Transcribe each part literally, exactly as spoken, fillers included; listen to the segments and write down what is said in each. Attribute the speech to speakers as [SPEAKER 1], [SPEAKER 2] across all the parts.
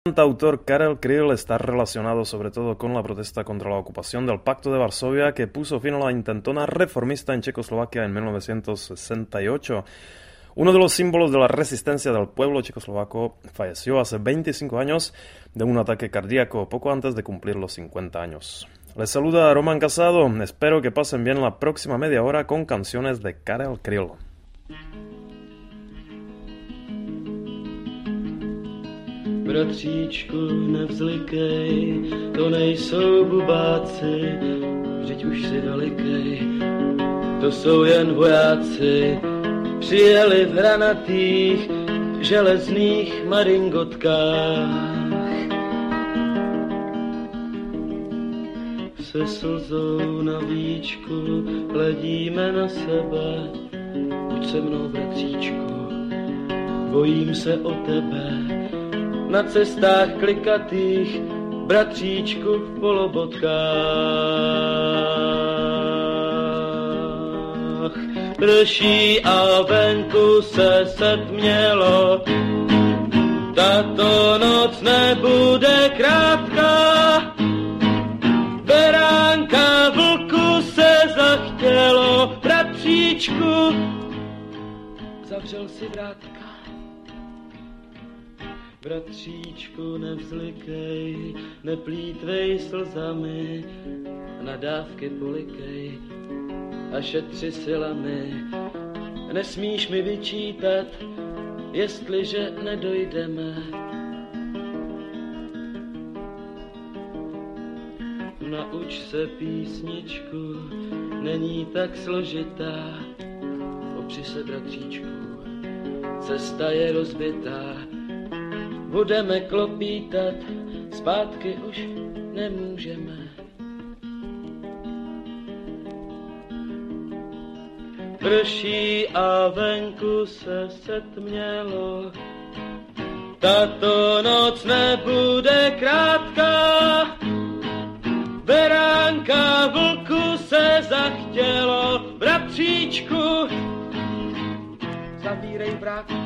[SPEAKER 1] El cantautor Karel Kryl está relacionado sobre todo con la protesta contra la ocupación del Pacto de Varsovia que puso fin a la intentona reformista en Checoslovaquia en mil novecientos sesenta y ocho. Uno de los símbolos de la resistencia del pueblo checoslovaco falleció hace veinticinco años de un ataque cardíaco poco antes de cumplir los cincuenta años. Les saluda Roman Casado, espero que pasen bien la próxima media hora con canciones de Karel Kryl.
[SPEAKER 2] Bratříčku, nevzlikej, to nejsou bubáci, vždyť už si velikej, to jsou jen vojáci, přijeli v hranatých, železných maringotkách. Se slzou na víčku hledíme na sebe, buď se mnou, bratříčku, bojím se o tebe. Na cestách klikatých, bratříčku v polobotkách. Prší a venku se setmělo, tato noc nebude krátká. Beránka vlku se zachtělo, bratříčku, zavřel si vrátka. Bratříčku, nevzlikej, neplýtvej slzami, nadávky polikej a šetři silami. Nesmíš mi vyčítat, jestliže nedojdeme. Nauč se písničku, není tak složitá. Opři se, bratříčku, cesta je rozbitá. Budeme klopítat, zpátky už nemůžeme. Prší a venku se setmělo, tato noc nebude krátká. Beránka vlku se zachtělo, bratříčku, zavírej vrátka.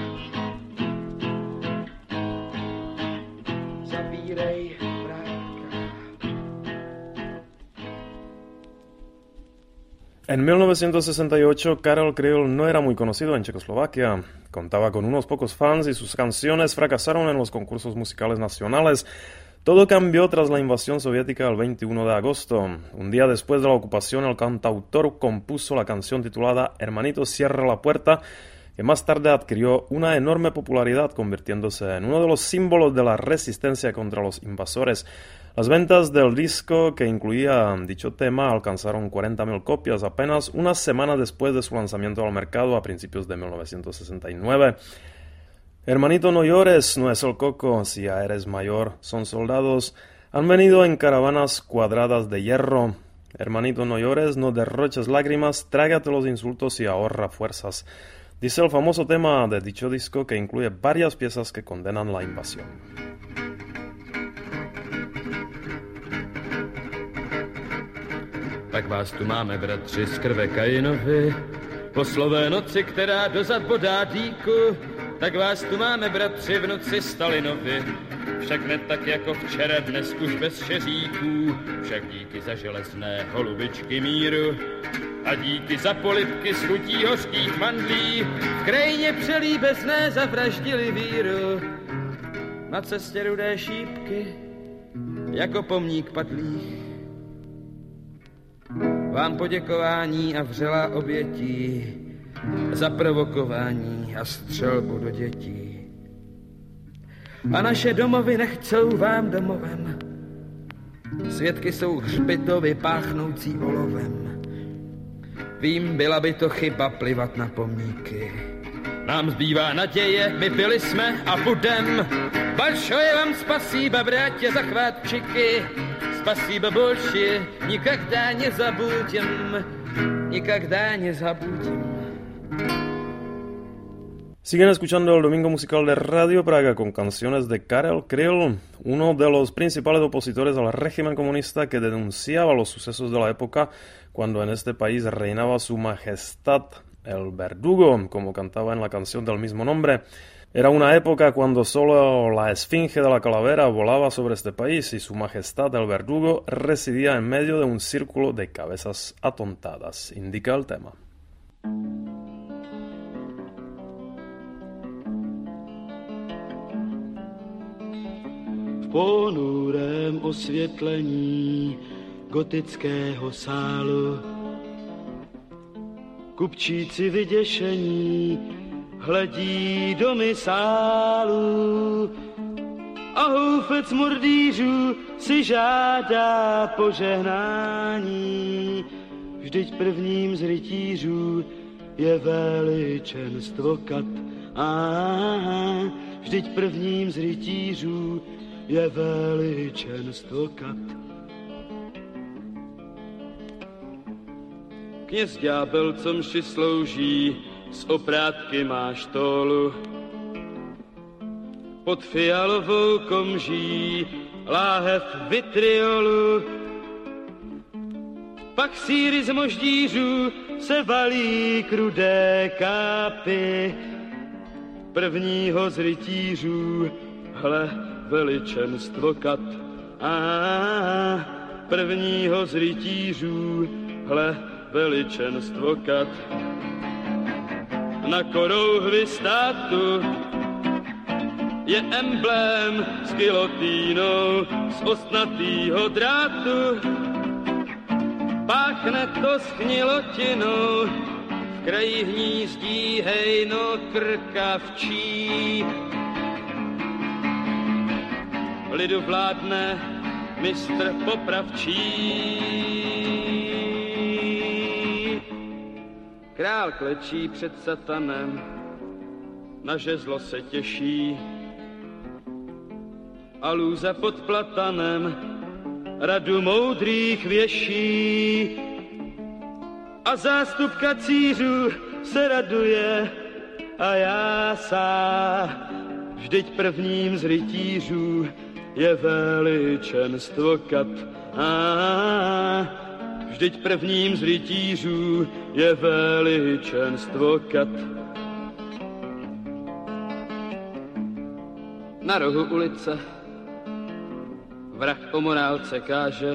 [SPEAKER 1] En mil novecientos sesenta y ocho, Karel Kryl no era muy conocido en Checoslovaquia. Contaba con unos pocos fans y sus canciones fracasaron en los concursos musicales nacionales. Todo cambió tras la invasión soviética el veintiuno de agosto. Un día después de la ocupación, el cantautor compuso la canción titulada Hermanito, cierra la puerta, que más tarde adquirió una enorme popularidad, convirtiéndose en uno de los símbolos de la resistencia contra los invasores. Las ventas del disco que incluía dicho tema alcanzaron cuarenta mil copias apenas una semana después de su lanzamiento al mercado a principios de mil novecientos sesenta y nueve. Hermanito, no llores, no es el coco, si ya eres mayor, son soldados, han venido en caravanas cuadradas de hierro. Hermanito, no llores, no derroches lágrimas, trágate los insultos y ahorra fuerzas. Dice el famoso tema de dicho disco que incluye varias piezas que condenan la invasión.
[SPEAKER 2] Tak vás tu máme, bratři, z krve Kainovi, po slové noci, která dozad bodá dýku. Tak vás tu máme, bratři, v noci Stalinovi, však ne tak jako včera, dnes už bez šeříků. Však díky za železné holubičky míru a díky za polibky s chutí hořkých mandlí. V krajině přelíbezné zavraždili víru, na cestě rudé šípky, jako pomník padlých. Vám poděkování a vřelá obětí za provokování a střelbu do dětí. A naše domovy nechcou vám domovem, svědky jsou hřbitovy páchnoucí olovem. Vím, byla by to chyba plivat na pomníky. Nám zbývá naděje, my byli jsme a budem. Большое vám spasíba, bratě, za chvátčiky. Спасибо больше, никогда не забудем, никогда не забудем.
[SPEAKER 1] Siguen escuchando el Domingo Musical de Radio Praga con canciones de Karel Kryl, uno de los principales opositores al régimen comunista que denunciaba los sucesos de la época cuando en este país reinaba su majestad el verdugo, como cantaba en la canción del mismo nombre. Era una época cuando solo la esfinge de la calavera volaba sobre este país y su majestad el verdugo residía en medio de un círculo de cabezas atontadas, indica el tema.
[SPEAKER 3] V ponurém osvětlení gotického sálu kupčíci vyděšení hledí do misálu a houfec mordýřů si žádá požehnání. Vždyť prvním z rytířů je veličenstvo kat. Ah, vždyť prvním z rytířů je veličenstvo kat. Kněz ďábel, co mši slouží, z oprátky má štolu. Pod fialovou komží láhev vitriolu. Pak síry z moždířů se valí krudé kápy. Prvního z rytířů, hle, veličenstvo kat. A prvního z rytířů, hle, veličenstvo kat. Na korouhvi státu je emblém s gilotínou z ostnatýho drátu. Páchne to schnilotinou, v kraji hnízdí hejno krkavčí. Lidu vládne mistr popravčí. Král klečí před satanem, na žezlo se těší. A lůza pod platanem radu moudrých věší. A zástup kacířů se raduje a jásá. Vždyť prvním z rytířů je veličenstvo kat. A vždyť prvním z rytířů je veličenstvo kat. Na rohu ulice vrah o morálce káže.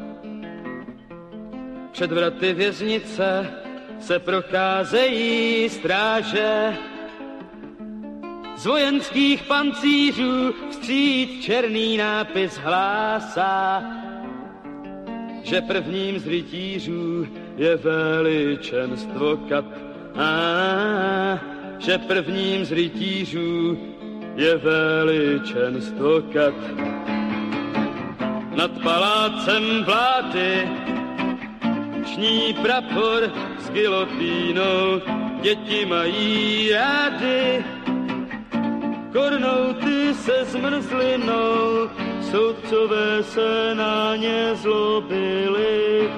[SPEAKER 3] Před vraty věznice se procházejí stráže. Z vojenských pancířů vstříc černý nápis hlásá, že prvním z rytířů je veličenstvo kat. A že prvním z rytířů je veličenstvo kat. Nad palácem vlády ční prapor s gilotínou, děti mají rády. Kornouty se zmrzlinou, soudcové se na ně zlobili.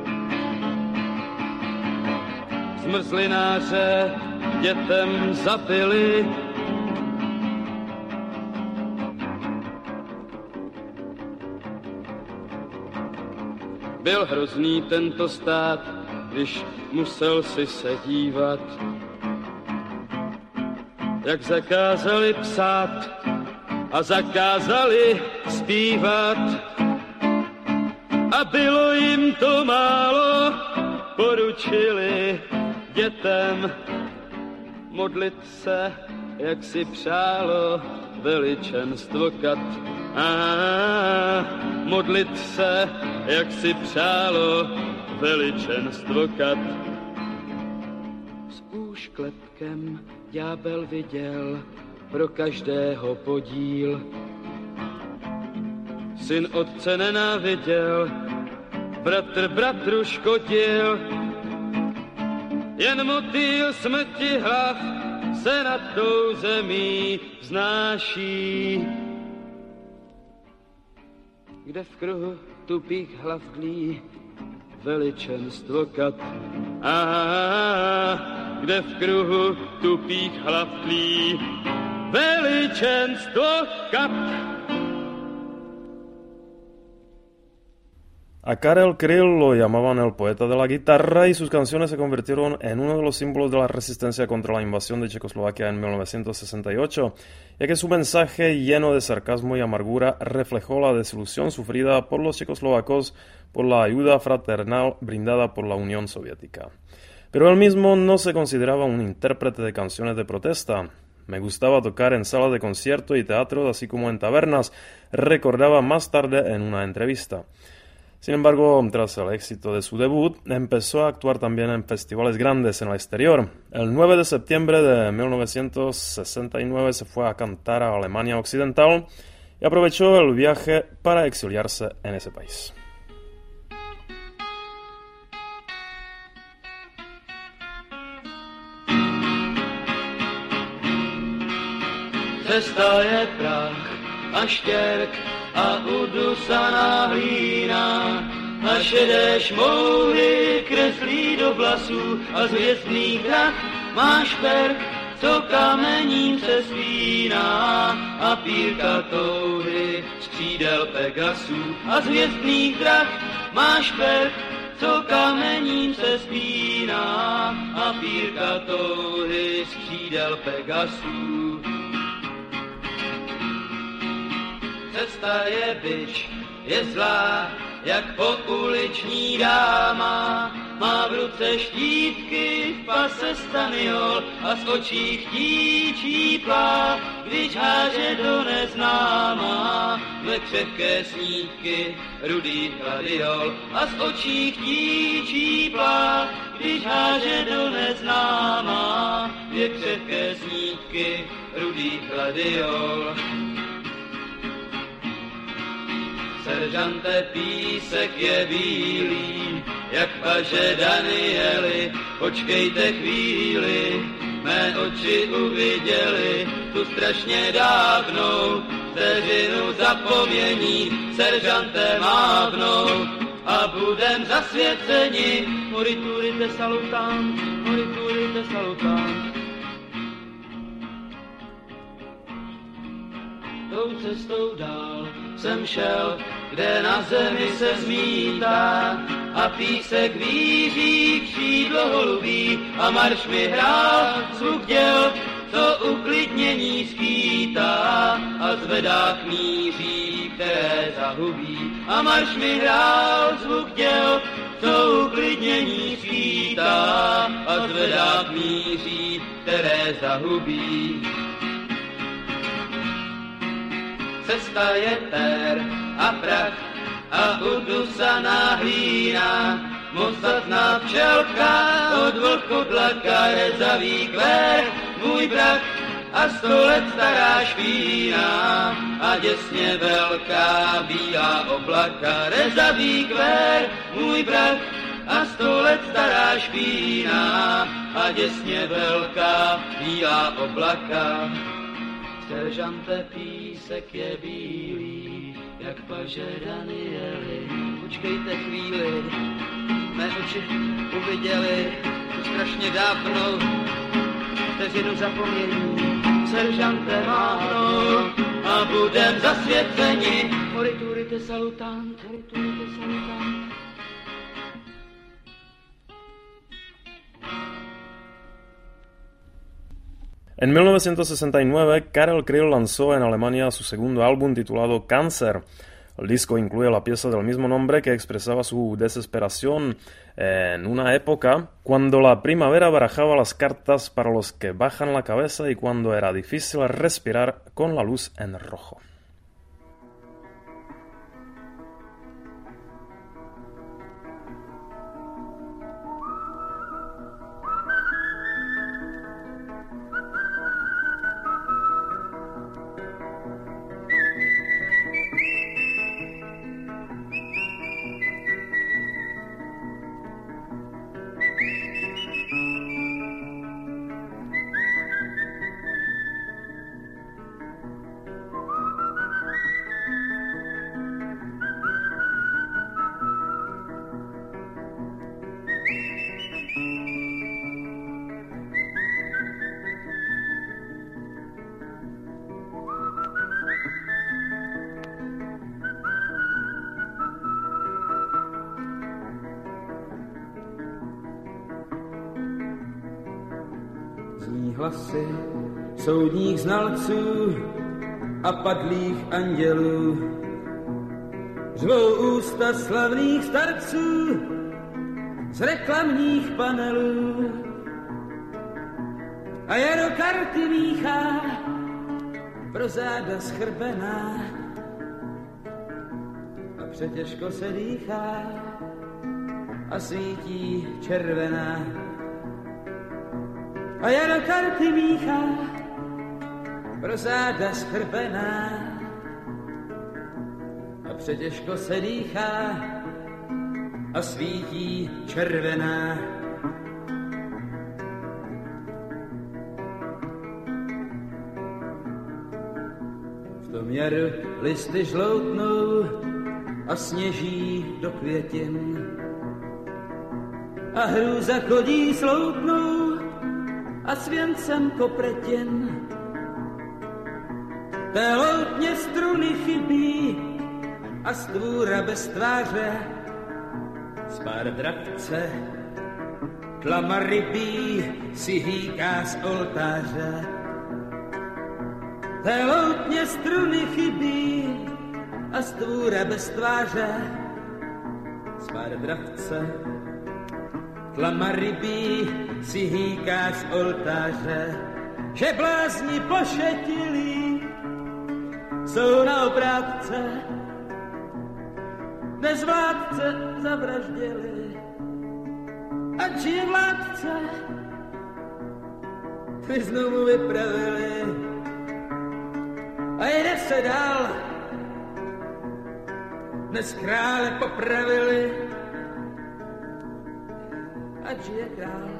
[SPEAKER 3] Zmrzlináře dětem zabili. Byl hrozný tento stát, když musel si se dívat, jak zakázali psát a zakázali zpívat. A bylo jim to málo, poručili dětem modlit se, jak si přálo veličenstvo kat. A modlit se, jak si přálo veličenstvo kat. S úšklepkem ďábel viděl pro každého podíl. Syn otce nenáviděl, bratr bratru škodil. Jen motýl smrti hlav se nad tou zemí vznáší. Kde v kruhu tupých hlav dlí veličenstvo kat. A kde v kruhu tupých hlav tlí veličenstvo kat.
[SPEAKER 1] A Karel Kryl lo llamaban el poeta de la guitarra y sus canciones se convirtieron en uno de los símbolos de la resistencia contra la invasión de Checoslovaquia en mil novecientos sesenta y ocho, ya que su mensaje lleno de sarcasmo y amargura reflejó la desilusión sufrida por los checoslovacos por la ayuda fraternal brindada por la Unión Soviética. Pero él mismo no se consideraba un intérprete de canciones de protesta. Me gustaba tocar en salas de concierto y teatros, así como en tabernas, recordaba más tarde en una entrevista. Sin embargo, tras el éxito de su debut, empezó a actuar también en festivales grandes en el exterior. El nueve de septiembre de mil novecientos sesenta y nueve se fue a cantar a Alemania Occidental y aprovechó el viaje para exiliarse en ese país.
[SPEAKER 3] Cesta je prach a štěrk a udusaná hlína a šedé šmouhy kreslí do vlasů a z hvězdných drah máš perk, co kamením se spíná a pírka touhy z křídel Pegasů a z hvězdných drah máš perk, co kamením se spíná a pírka touhy z křídel Pegasů. Cesta je bič, je zlá, jak pouliční dáma. Má v ruce štítky, v pase staniol a z očí chtíčí plá, když háže do neznáma. Ve křehké snídky rudý gladiol a z očí chtíčí plá, když háže do neznáma. Ve křehké snídky rudý gladiol. Seržante, písek je bílý, jak paže Danieli, počkejte chvíli, mé oči uviděli tu strašně dávnou vteřinu zapomnění, seržante mávnou a budem zasvěceni, moriturite salutant, moriturite salutant. Tou cestou dál jsem šel, kde na zemi se zmítá a písek víří křídlo holubí a marš mi hrál zvuk děl, co uklidnění skýtá a zvedák míří, které zahubí. A marš mi hrál zvuk děl, co uklidnění skýtá a zvedák míří, které zahubí. Cesta je tér a prach a udusaná hlína, mocatná včelka od vlku dlaka rezavý kvér, můj brak a sto let stará špína a děsně velká bílá oblaka, rezavý kvér, můj brak a sto let stará špína a děsně velká bílá oblaka. Seržante, písek je bílý, jak paže Danieli. Počkejte chvíli, mé oči uviděli tu strašně dávnou vteřinu zapomnění. Seržante, mávnou a budem zasvěceni. Moriturite salutant, moriturite salutant.
[SPEAKER 1] En mil novecientos sesenta y nueve, Karel Kryl lanzó en Alemania su segundo álbum titulado Cáncer. El disco incluye la pieza del mismo nombre que expresaba su desesperación en una época cuando la primavera barajaba las cartas para los que bajan la cabeza y cuando era difícil respirar con la luz en rojo.
[SPEAKER 2] hlasy soudních znalců a padlých andělů. Řvou ústa slavných starců z reklamních panelů. A jaro karty míchá pro záda schrbená a přetěžko se dýchá a svítí červená. A jaro karty míchá pro záda schrbená a přetěžko se dýchá a svítí červená. V tom jaru listy žloutnou a sněží do květin a hrůza chodí sloutnou a svěncem kopretin. Té loutně struny chybí a stvůra bez tváře, spár dravce, tlama rybí si hýká z oltáře. Té loutně struny chybí a stvůra bez tváře, spár dravce, tlama rybí si hýká z oltáře. Že blázni pošetilí jsou na obrátce, dnes vládce zavraždili, ač je vládce, ty znovu vypravili a jde se dál, dnes krále popravili, ač je král.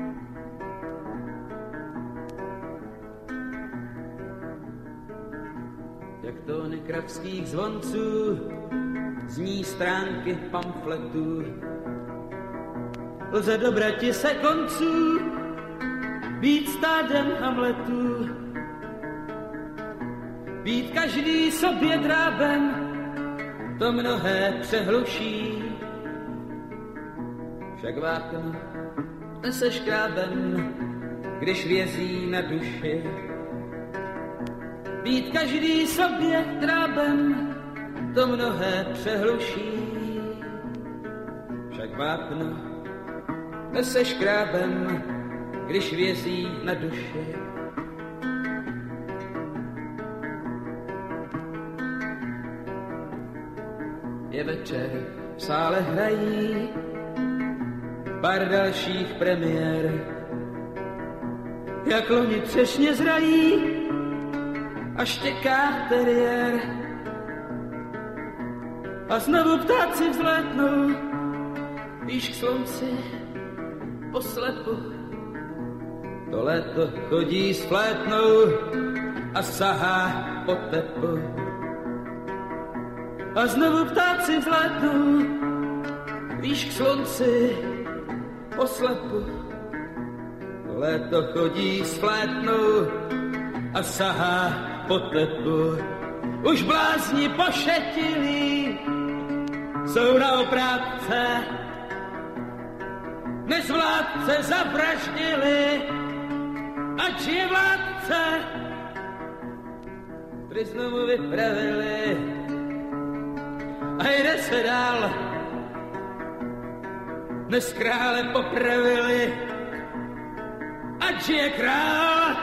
[SPEAKER 2] Jak tóny kravských zvonců zní stránky pamfletů. Lze dobrati se konců být stádem Hamletů, být každý sobě drábem, to mnohé přehluší. Však vápno nese škrábem, když vězí na duši. Být každý sobě drábem, to mnohé přehluší. Však vápno nese škrábem, když vězí na duši. Je večer, v sále hrají pár dalších premiér. Jak loni třešně zrají a štěká teriér. A znovu ptáci vzlétnou, výš k slunci poslepu. To léto chodí s flétnou a sahá po tepu. A znovu ptáci vzlétnou, výš k slunci poslepu. To léto chodí s flétnou a sahá po tepu. Už blázni pošetilí jsou na obrátce, dnes vládce zavraždili, ač je vládce, prý znovu vypravili a jde se dál, dnes krále popravili, ač je král.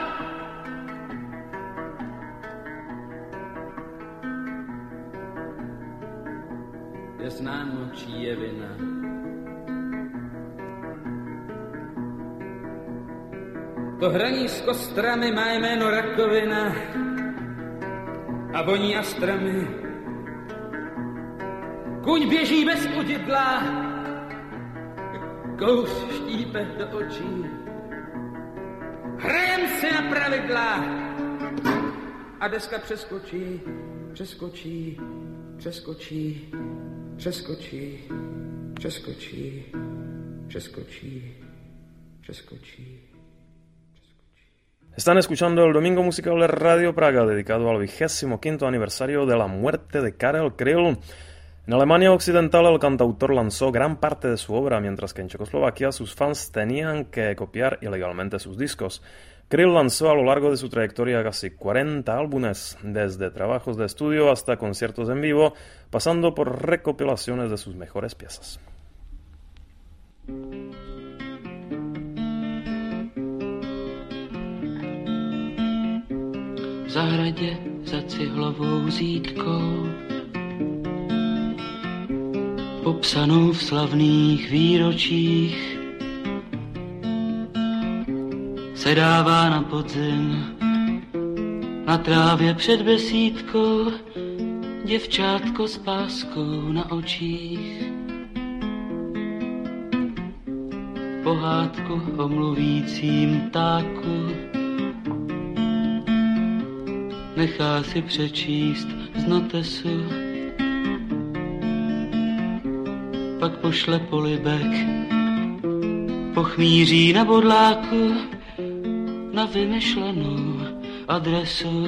[SPEAKER 2] Je známo, čí je vina. To hraní s kostrami má jméno rakovina a voní astrami. Kuň běží bez udidla, kouř štípe do očí. Hrajem si na pravidla a deska přeskočí, přeskočí, přeskočí. Přeskočí, přeskočí, přeskočí, přeskočí.
[SPEAKER 1] Están escuchando el Domingo Musical de Radio Praga, dedicado al vigésimo quinto aniversario de la muerte de Karel Kryl. En Alemania Occidental el cantautor lanzó gran parte de su obra, mientras que en Checoslovaquia sus fans tenían que copiar ilegalmente sus discos. Kryl lanzó a lo largo de su trayectoria casi cuarenta álbumes, desde trabajos de estudio hasta conciertos en vivo, pasando por recopilaciones de sus mejores piezas.
[SPEAKER 3] V zahradě za cihlovou zítkou, popsanou v slavných výročích, se dává na podzim na trávě před besídkou děvčátko s páskou na očích. Pohádku o mluvícím ptáku nechá si přečíst z notesu, pak pošle polibek, pochmíří na bodláku na vymyšlenou adresu.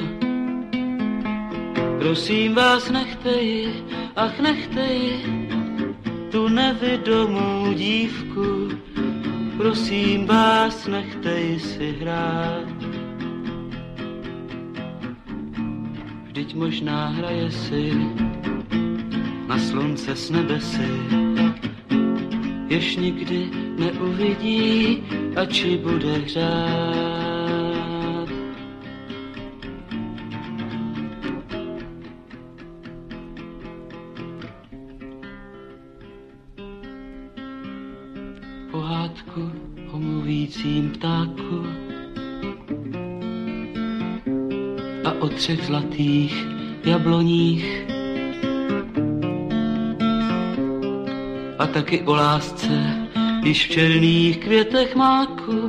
[SPEAKER 3] Prosím vás, nechte ji, ach nechte ji, tu nevidomou dívku. Prosím vás, nechte ji si hrát. Vždyť možná hraje si na slunce s nebesy, jež nikdy neuvidí, ač ji bude hřát. Pohádku o mluvícím ptáku a o třech zlatých jabloních a taky o lásce, již v černých květech máku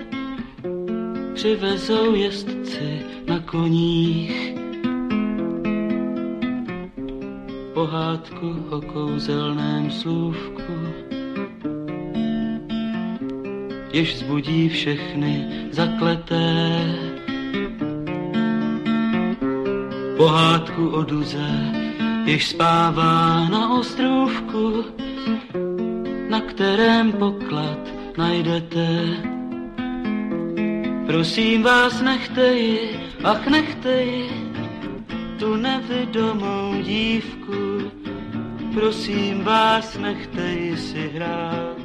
[SPEAKER 3] přivezou jezdci na koních. Pohádku o kouzelném slůvku, jež vzbudí všechny zakleté. Pohádku o duze, jež spává na ostrůvku, na kterém poklad najdete. Prosím vás, nechte ji, ach nechte ji, tu nevidomou dívku. Prosím vás, nechte ji si hrát.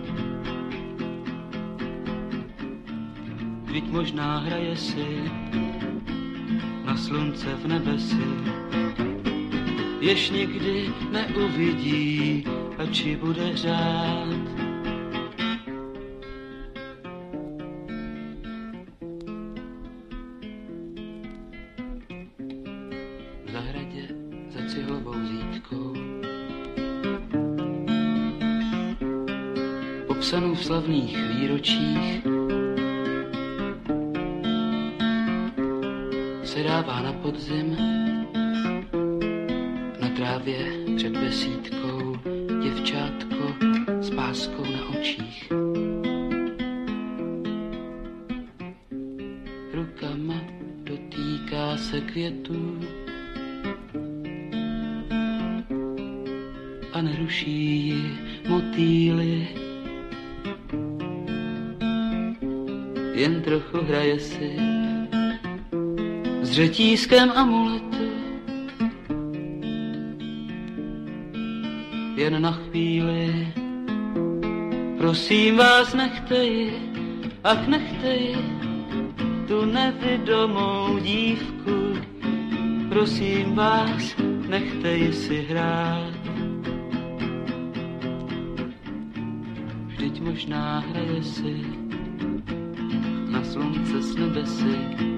[SPEAKER 3] Vždyť možná hraje si na slunce v nebesi, jež nikdy neuvidí, ač ji bude hřát. V zahradě za cihlovou zítkou, popsanou v slavných výročích, se dává na podzim na trávě před besídkou děvčátko s páskou na očích. Rukama dotýká se květů a neruší ji motýly, jen trochu hraje si s řetízkem amuletu. Jen na chvíli, prosím vás, nechte ji, ach nechte ji, tu nevidomou dívku. Prosím vás, nechte ji si hrát. Vždyť možná hraje si na slunce s nebesy,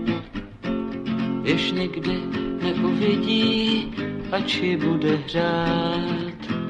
[SPEAKER 3] jež nikdy neuvidí, ač ji bude hřát.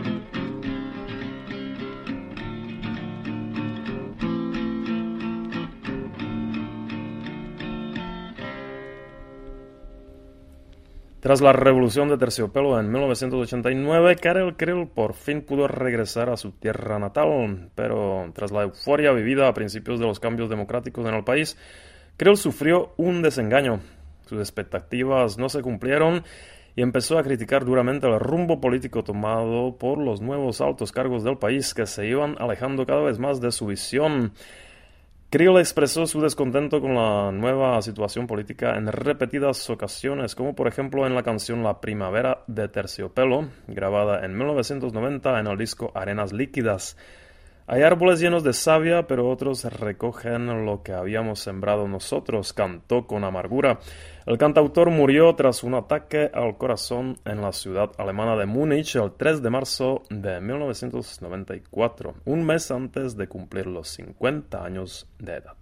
[SPEAKER 1] Tras la revolución de Terciopelo en mil novecientos ochenta y nueve, Karel Kryl por fin pudo regresar a su tierra natal, pero tras la euforia vivida a principios de los cambios democráticos en el país, Kryl sufrió un desengaño. Sus expectativas no se cumplieron y empezó a criticar duramente el rumbo político tomado por los nuevos altos cargos del país que se iban alejando cada vez más de su visión. Creel expresó su descontento con la nueva situación política en repetidas ocasiones, como por ejemplo en la canción La Primavera de Terciopelo, grabada en mil novecientos noventa en el disco Arenas Líquidas. Hay árboles llenos de savia, pero otros recogen lo que habíamos sembrado nosotros, cantó con amargura. El cantautor murió tras un ataque al corazón en la ciudad alemana de Múnich el tres de marzo de mil novecientos noventa y cuatro, un mes antes de cumplir los cincuenta años de edad.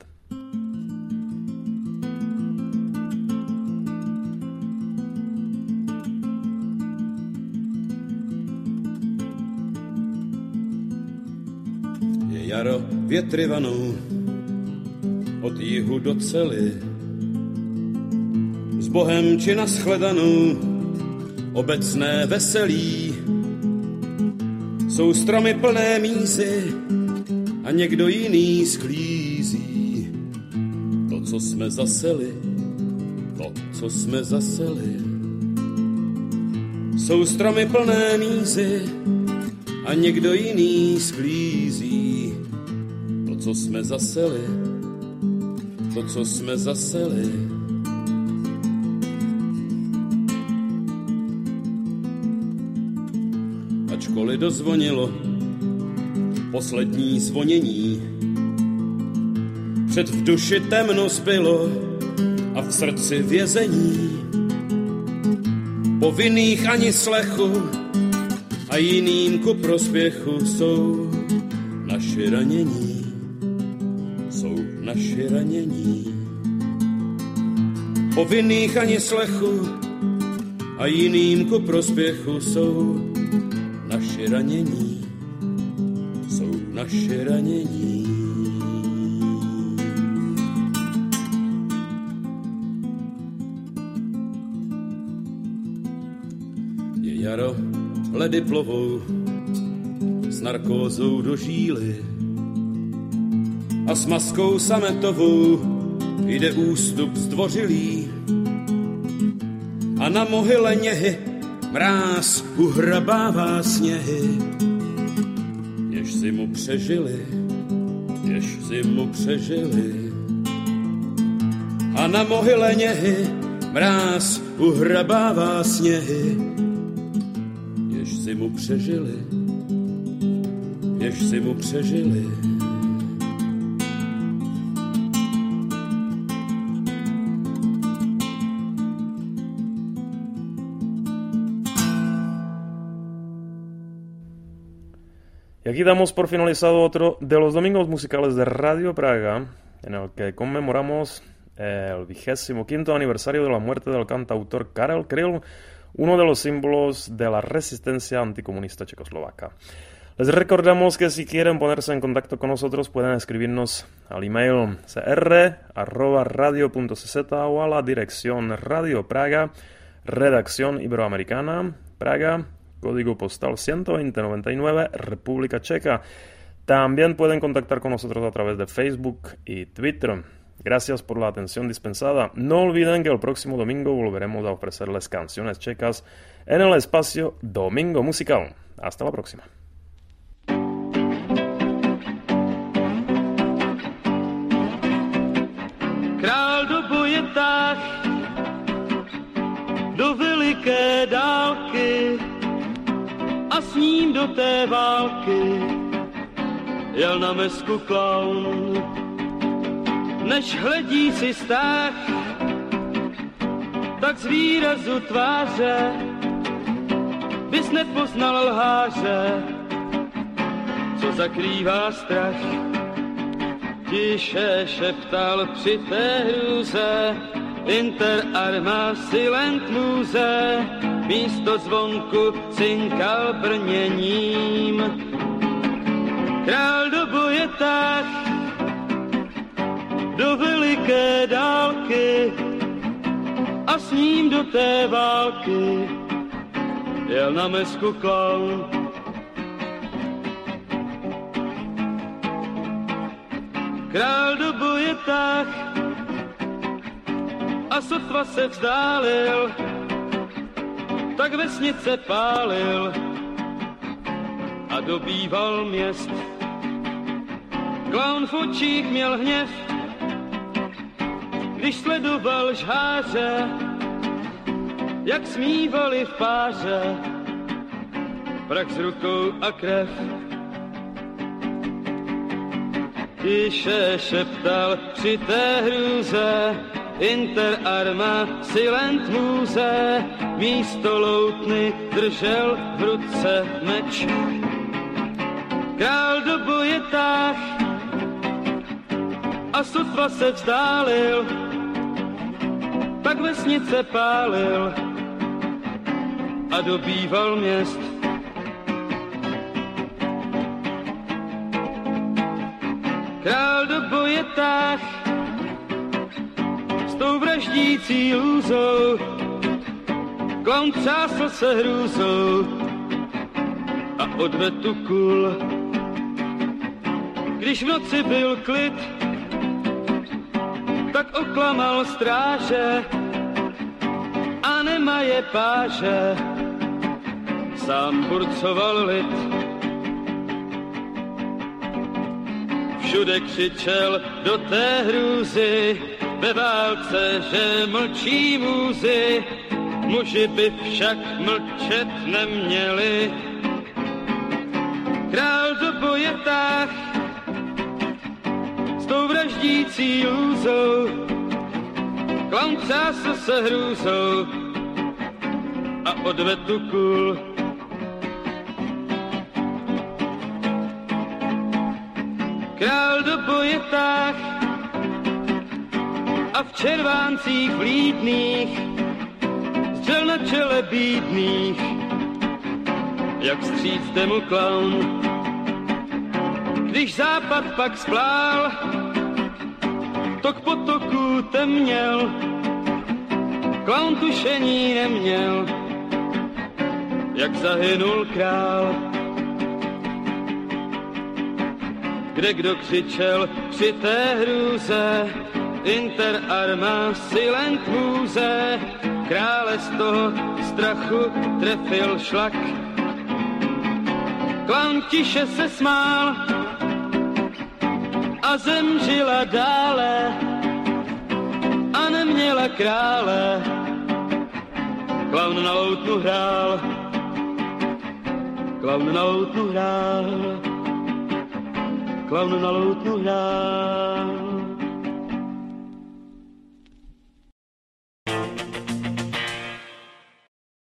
[SPEAKER 4] Jaro větry vanou od jihu do cely, s Bohem či na shledanou obecné veselí. Jsou stromy plné mízy a někdo jiný sklízí to, co jsme zaseli, to, co jsme zaseli. Jsou stromy plné mízy a někdo jiný sklízí to, co jsme zaseli, to, co jsme zaseli. Ačkoliv dozvonilo poslední zvonění, před v duši temno zbylo a v srdci vězení. Povinných ani slechu a jiným ku prospěchu jsou naši ranění, jsou naši ranění. Povinných ani slechu a jiným ku prospěchu jsou naši ranění, jsou naši ranění. Je jaro, ledy plovou s narkózou do žíly a s maskou sametovou jde ústup zdvořilý a na mohyle něhy mráz uhrabává sněhy. Jež zimu přežili, jež zimu přežili a na mohyle něhy mráz uhrabává sněhy. Jež zimu přežili, jež zimu přežili.
[SPEAKER 1] Y aquí damos por finalizado otro de los domingos musicales de Radio Praga, en el que conmemoramos el vigésimo quinto aniversario de la muerte del cantautor Karel Kryl, uno de los símbolos de la resistencia anticomunista checoslovaca. Les recordamos que si quieren ponerse en contacto con nosotros pueden escribirnos al email c r arroba radio punto c z o a la dirección Radio Praga, Redacción Iberoamericana, Praga, código postal ciento veinte noventa y nueve, República Checa. También pueden contactar con nosotros a través de Facebook y Twitter. Gracias por la atención dispensada. No olviden que el próximo domingo volveremos a ofrecerles canciones checas en el espacio Domingo Musical. Hasta la próxima.
[SPEAKER 3] Král do boje táh, do veliké dálky a s ním do té války jel na mesku klaun. Než hledí si stáh, tak z výrazu tváře bys nepoznal lháře, co zakrývá strach. Tiše šeptal při té hrůze, inter arma silent muze, místo zvonku cinkal brněním. Král do boje táh, do veliké dálky a s ním do té války jel na mesku klaun. Král do boje táh a sotva se vzdálil, tak vesnice pálil a dobýval měst. Klaun v očích měl hněv, když sledoval žháře, jak smívali v páře, prach s rukou a krev. Tiše šeptal při té hrůze, inter arma silent můze, místo loutny držel v ruce meč. Král do boje táh a sotva se vzdálil, pak vesnice pálil a dobýval měst. Král do boje táh s tou vraždící lůzou, klaun třásl se hrůzou a odvedl kůl. Když v noci byl klid, tak oklamal stráže a nemaje páže, sám burcoval lid. Všude křičel do té hrůzy, ve válce, že mlčí můzy, muži by však mlčet neměli. Král do boje táh s tou vraždící lůzou, klaun třásl se hrůzou a odvedl kůl. Král do boje táh a v červáncích vlídných střel na čele bídných, jak stříc jde mu klaun. Když západ pak splál, tok potoků temněl, klaun tušení neměl, jak zahynul král. Kde kdo křičel při té hrůze, inter arma silent můze, krále z toho strachu trefil šlak. Klaun tiše se smál a zem žila dále a neměla krále. Klaun na loutnu hrál, klaun na loutnu hrál, klaun na loutnu hrál.